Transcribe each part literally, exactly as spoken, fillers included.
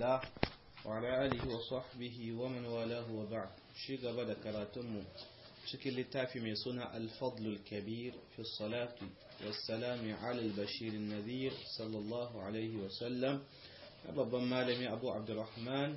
الله وعلى آله وصحبه ومن والاه وبعد شي gaba da karatunmu cikin littafi mai suna al-fadl al-kabir fi as-salati was-salami ala al-bashir an-nadhir sallallahu alaihi wa sallam babban malami Abu Abdurrahman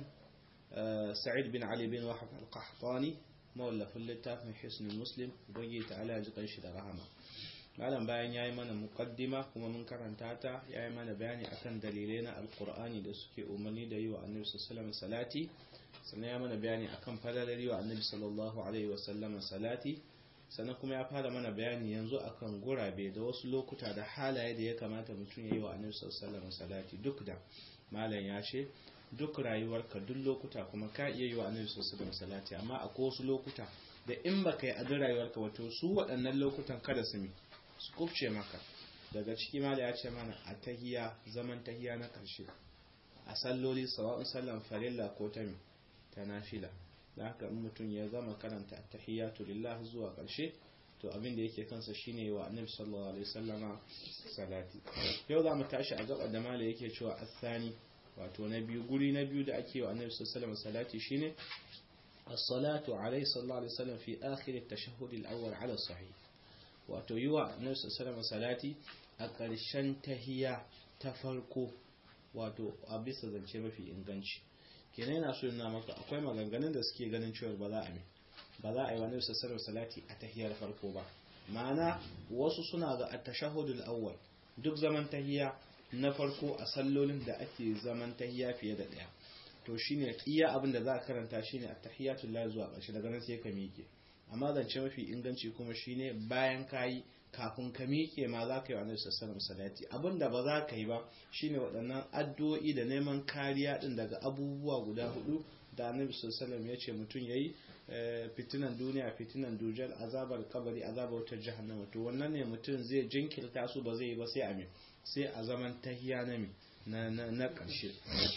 Sa'id bin Ali bin Wahab al-Qahtani mawallafin littafin Hisn al-Muslim ubangi ta'ala ji kanshi da rahama. Malam bayan yayi mana muqaddima kuma mun karanta ta yayi mana bayani akan dalilai na alqur'ani da suke umarni da yi wa annabi sallallahu alaihi wasallam salati, sannan ya mana bayani akan fadalar yi wa annabi sallallahu alaihi wasallam salati, sannan kuma ya fara mana bayani yanzu akan gurabe da wasu lokuta da halaye da ya kamata mutum ya yi wa annabi sallallahu alaihi wasallam salati. Duk da malam ya ce duk rayuwarka duk lokuta kuma ka iya yi wa annabi sallallahu alaihi wasallam salati, amma akwai wasu lokuta da in baka yi a duk rayuwarka wato su waɗannan lokutan kada su mi su kufce maka. Daga ciki ma da ya ce mana a tahiya zaman tahiya na karshe a salloli sawa'un sallan farilla ko ta ta nafila, da haka in mutum ya gama karanta at-tahiyatu lillah zuwa karshe to abin da yake kansa shine wa annabi sallallahu alaihi wasallama salati. Yau za mu tashi a gaba da mala yake cewa as-sani, wato na biyu guri na biyu da ake wa annabi sallallahu alaihi wasallama salati shine as-salatu alaihi sallallahu alaihi wasallam fi akhir at-tashahhud al-awwal ala as-sahih, wato yi wa annabi sallallahu alaihi salati a ƙarshen tahiya ta farko, wato a bisa zance mafi inganci. kenan yana so yana maka akwai maganganun da suke ganin cewa ba za a mi ba za a yi wa annabi sallallahu alaihi salati a tahiyar farko ba. Ma'ana wasu suna ga at-tashahhud al-awwal duk zaman tahiya na farko a sallolin da ake zaman tahiya fiye da daya to shine iya abin da za a karanta shine at-tahiyatul lahi zuwa ƙarshe, daga nan sai ka miƙe. Amma zance mafi inganci kuma shine bayan kayi kafin ka miƙe ma za ka yi wa annabi sallallahu alaihi salati. Abinda ba za ka yi ba shine waɗannan addu'o'i da neman kariya din daga abubuwa guda hudu da annabi sallallahu alaihi ya ce mutum yayi, fitinan duniya, fitinan dujal, azabar kabari, azabar wutar jahannama. To wannan ne mutum zai jinkirta su ba zai yi ba sai amin sai a zaman tahiya na na na ƙarshe.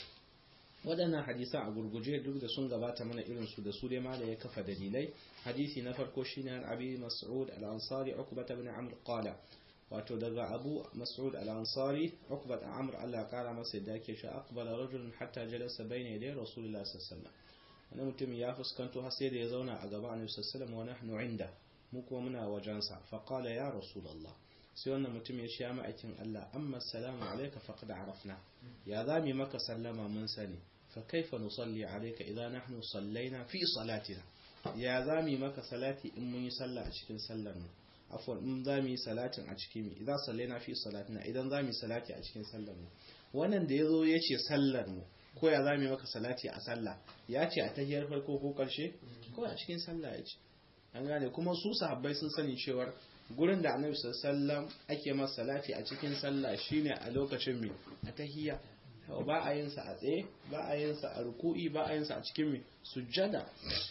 Waɗannan hadisan a gurguje duk da sun gabata mana irin su da su dai ma da ya kafa dalilai. Hadisi na farko shine an Abi Mas'ud al-Ansari Uqbah ibn Amr qala, wato daga Abu Mas'ud al-Ansari Uqbah ibn Amr Allah kara masa yadda yake shi aqbala rajulun hatta jalasa bayna yaday Rasulullah sallallahu alaihi wasallam. Wani mutum ya fuskanto har sai da ya zauna a gaban Annabi sallallahu alaihi wasallam wa nahnu inda, mu kuma muna wajensa. Fa qala ya Rasulullah, sai wannan mutum ya ce ma aikin Allah, amma assalamu alayka faqad arafna, ya zami maka sallama mun sani, fa kaifa nusalli alayka idza nahnu sallaina fi salatina, ya zami maka salati in mun yi sallah a cikin sallar mu, afwan in zami salatin a cikin mu, idza sallaina fi salatina idan zami salati a cikin sallar mu. Wannan da yazo yace sallar mu ko ya zami maka salati a sallah, ya ce a tahiyar farko ko karshe ko a cikin sallah yace. An gane, kuma su sahabbai sun sani cewa gurin da annabi sallallahu alaihi wasallam ake masa salati a cikin sallah shine a lokacin mi a tahiyya. Ba a yin sa a tsaye, ba a yin sa a ruku'i, ba a yin sa a cikin mi sujjada.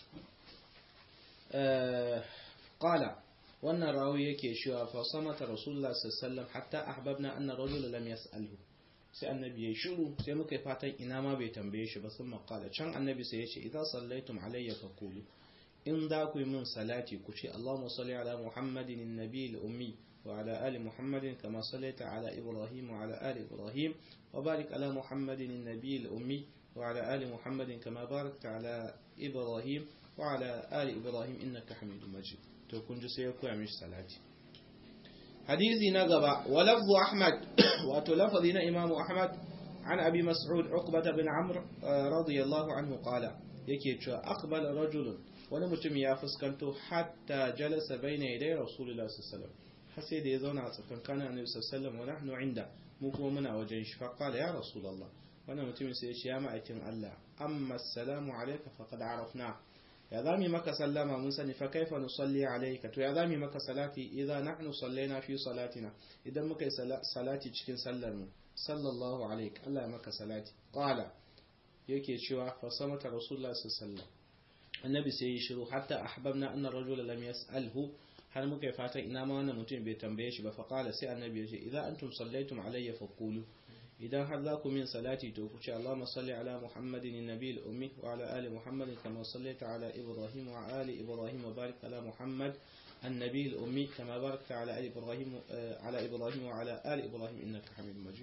Qala, wannan rawi yake cewa fa samata rasulullah sallallahu alaihi wasallam hatta ahbabna anna rajula lam yas'alhu, sai annabi ya shiru sai muka yi fatan ina ma bai tambaye shi ba. Sun makala can annabi sai ya ce idza sallaitum alayya faqulu, in za ku yi min salati ku ce Allahumma salli ala Muhammadin an-nabiy al-ummi wa ala ali Muhammadin kama sallaita ala Ibrahim wa ala ali Ibrahim wa barik ala Muhammadin an-nabiy al-ummi wa ala ali Muhammadin kama barakta ala Ibrahim wa ala ali Ibrahim innaka Hamidum Majid. To kun ji sai ya koya mishi salati. Hadisi na gaba wa lafzu Ahmad, wato lafazi na Imam Ahmad an Abi Mas'ud Uqbah bin Amr radiyallahu anhu qala, yake cewa aqbala rajulun, wani mutum ya fuskanto hatta jalasa bayna yaday Rasulullah sallallahu alaihi wasallam, har sai da ya zauna a tsakankanin Annabi sallallahu alaihi wasallam wa nahnu inda, mu kuma muna wajen shi. Fa qala ya Rasulullah, wannan mutumin sai ya ce ya ma'aikin Allah, amma assalamu alayka faqad arafna, ya zami maka sallama mun sani, fa kaifa nusalli alayka, to ya zami maka salati idza nahnu sallaina fi salatina, idan muka yi salati cikin sallar mu, sallallahu alayka, Allah ya maka salati. Qala, yake cewa fa samata Rasulullah sallallahu alaihi wasallam, annabi sai ya shiru hatta ahbabna anna rajula lam yas'alhu, har muka yi fatan ina ma wannan mutum bai tambaye shi ba. Fa qala, sai annabi ya ce idza antum sallaitum alayya faqulu, idan har za ku min salati to ku ce Allahumma salli ala Muhammadin an-nabiy al-ummi wa ala ali Muhammadin kama sallaita ala Ibrahim wa ali Ibrahim wa barik ala Muhammad an-nabiy al-ummi kama barakta ala ali Ibrahim ala Ibrahim wa ala ali Ibrahim innaka Hamidum Majid.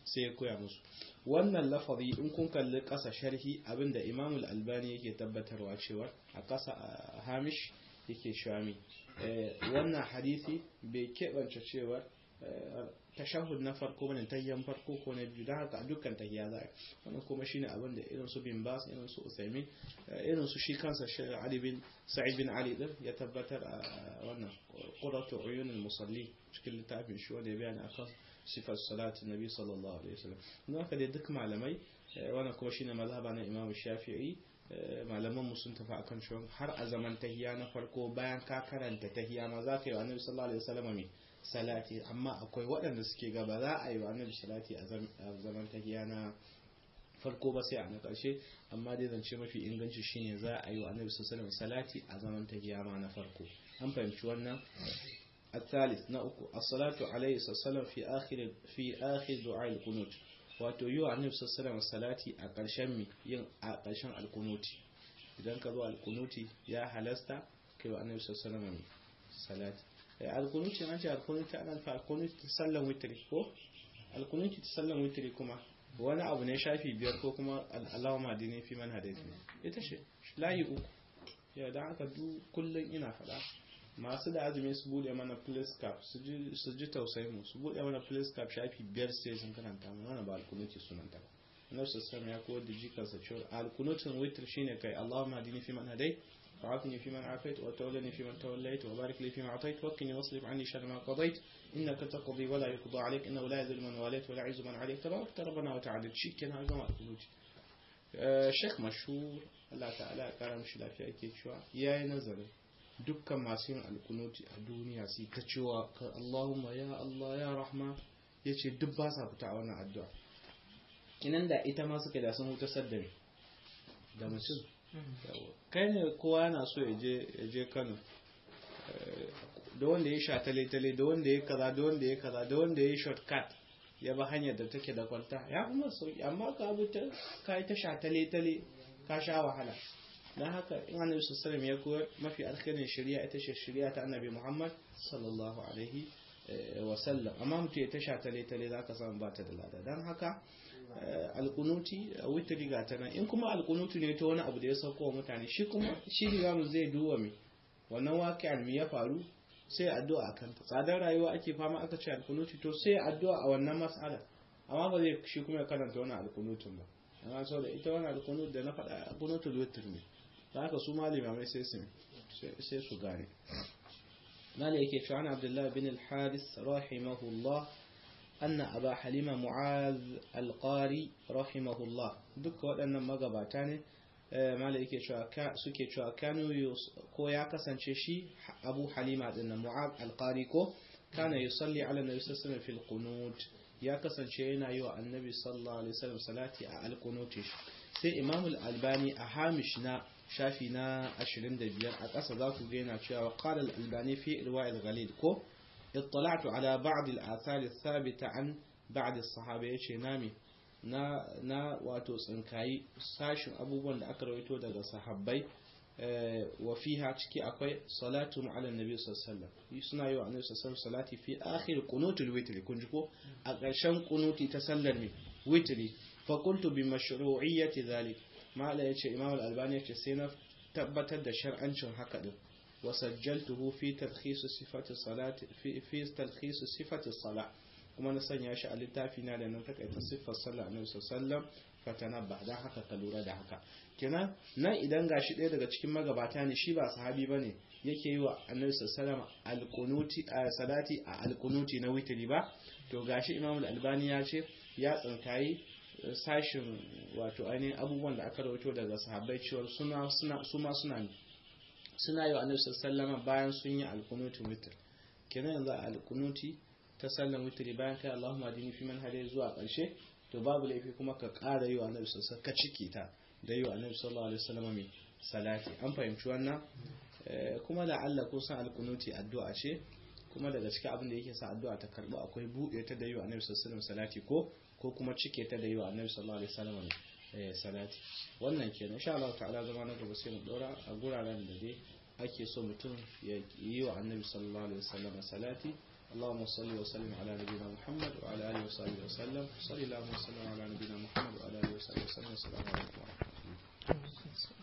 sai ya koya musu wannan lafazi in kun kalli ƙasa sharhi abinda Imam al-Albani yake tabbatarwa cewa a ƙasa hamish yake shami wannan hadisi bai keɓance cewa tashahhud na farko bane tayyan farko ko na biyu da haka dukkan tahiyya za wannan kuma shine abin da irin su bin Bas irin su Usaimin irin su shi kansa Ali bin Sa'id bin Ali din ya tabbatar a wannan Qurratu Uyun al-Musalli cikin littafin shi wanda ya bayani akan sifar salatu nabi sallallahu alaihi wasallam don haka dai duk malamai wannan kuma shine mazhaba na Imam Shafi'i malaman mu sun tafi akan cewa har a zaman tahiyya na farko bayan ka karanta tahiyya ma za ka yi wa Annabi sallallahu alaihi wasallam mai salati amma akwai waɗanda suke gaba za a yi wa Annabi salati a zaman tahiyya na farko ba sai a na ƙarshe amma dai zance mafi inganci shine za a yi wa Annabi sallallahu alaihi wasallam salati a zaman tahiyya ma na farko an fahimci wannan الثالث نأكو الصلاة عليه الصلاة والسلام في آخر في آخر دعاء القنوت وتيو عن النبي صلى الله عليه وسلم الصلاة أقرشن مي ين أقرشن القنوت إذا كذو القنوت يا حلستا كيو عن النبي صلى الله عليه وسلم صلاة القنوت أنت القنوت أنا فالقنوت تسلم وتري هو القنوت تسلم وتري كما وانا أبو نشافي بيركو كما اللهم هديني في من هديتني يتشي لا يؤ يا دعك دو كل إنا فلا masu da azumi su bude mana place cap su ji tausayin mu su bude mana place cap shafi biyar sai sun karanta mu wannan ba alkunuti sunanta ba annabi sallallahu ya koyar da jikansa cewa alkunutin witr shine kai Allahumma hadini fi man hadayt wa afini fi man afayt wa tawallani fi man tawallayt wa barik li fi ma atayt wa qini wasrif anni sharra ma qadayt innaka taqdi wa la yuqda alayk innahu la yadhillu man walayt wa la yu'izzu man alayk tabarakta rabbana wa ta'ala shikin ha gama alkunuti Sheikh Mashhur Allah ta'ala ya kara mishi lafiya yake cewa yayi nazarin dukkan masu yin alkunuti a duniya sai ta cewa Allahumma ya Allah ya Rahma yace duk ba sa fita a wannan addu'a kinan da ita ma suka da sun huta saddare da mutum kai ne kowa yana so ya je ya je Kano da wanda ya sha tale tale da wanda ya kaza da wanda ya kaza da wanda ya shortcut ya ba hanyar da take da kwalta ya kuma sauki amma ka abu ta kai ta sha tale tale ka sha wahala dan haka in Annabi sallallahu alaihi wasallam ya koyar mafi alkhairin shari'a ita ce shari'a ta Annabi Muhammad sallallahu alaihi wasallam amma mutum ya tasha tale tale zaka samu ba ta da lada dan haka alqunuti witri ga ta nan in kuma alqunuti ne to wani abu da ya sauko wa mutane shi kuma shi riga mu zai duwa mi wannan waqi'an mi ya faru sai addu'a akan ta tsadar rayuwa ake fama aka ce alqunuti to sai addu'a a wannan mas'ala amma ba zai shi kuma ya karanta wannan alqunutun ba amma saboda ita wannan alqunut da na faɗa alqunutul witr ne haka su malimai sai su sai su gane mali yake cewa ana Abdullah bin al-Haris rahimahullah anna Aba Halima Mu'az al-Qari rahimahullah duka waɗannan magabata ne mali yake cewa suke cewa kanu ko ya kasance shi Abu Halima din Mu'az al-Qari ko kana yusalli ala nabi sallallahu alaihi wasallam fil qunut ya kasance yana yi wa annabi sallallahu alaihi wasallam salati a al-qunut sai Imam al-Albani a hamish na shafi na ashirin da biyar a ƙasa za ku gaina cewa qala al-Albani fi irwa' al-ghalil ko ittala'tu ala ba'd al-athar ath-thabita an ba'd as-sahaba yace nami na na wato tsinkayi sashin abubuwan da aka rawaito daga sahabbai wa fiha ciki akwai salatu ala nabi sallallahu alaihi wasallam suna yi wa annabi sallallahu alaihi salati fi akhir qunutul witr kun ji ko a ƙarshen qunuti ta sallar mi witri fa qultu bi mashru'iyyati dhalik mala yace imam al-albani yace sai na tabbatar da shar'ancin haka din wa sajjaltuhu fi talkhis sifati salati fi fi talkhis sifati salat kuma na sanya shi a littafi na da nan takaita siffar sallah annabi sallallahu alaihi wasallam fatanabba dan haka ka lura da haka kenan nan idan gashi ɗaya daga cikin magabata ne shi ba sahabi bane yake yi wa annabi sallallahu alaihi wasallam al-qunuti a salati a al-qunuti na witri ba to gashi imam al-albani ya ce ya tsinkayi sashin wato ainihin abubuwan da aka rawaito daga sahabbai cewa suna suna su ma suna ne suna yi wa annabi sallallahu alaihi wasallam bayan sun yi al-qunuti witr kenan yanzu al-qunuti ta sallan witri bayan kai Allahumma adini fi man hadi zuwa ƙarshe to babu laifi kuma ka ƙara yi wa annabi sallallahu ka ciki ta da yi wa annabi sallallahu alaihi wasallam mai salati an fahimci wannan kuma da Allah ko san al-qunuti addu'a ce kuma daga cikin abin da yake sa addu'a ta karbu akwai buɗe ta da yi wa annabi sallallahu alaihi wasallam salati ko ko kuma cike ta da yi wa annabi sallallahu alaihi wasallam salati wannan kenan insha Allah ta'ala zama na gaba sai mu dora a guraren da dai ake so mutum ya yi wa annabi sallallahu alaihi wasallam salati اللهم صل وسلم على نبينا محمد وعلى آله وصحبه وسلم. صلى الله وسلم على نبينا محمد وعلى آله وصحبه وسلم. السلام عليكم.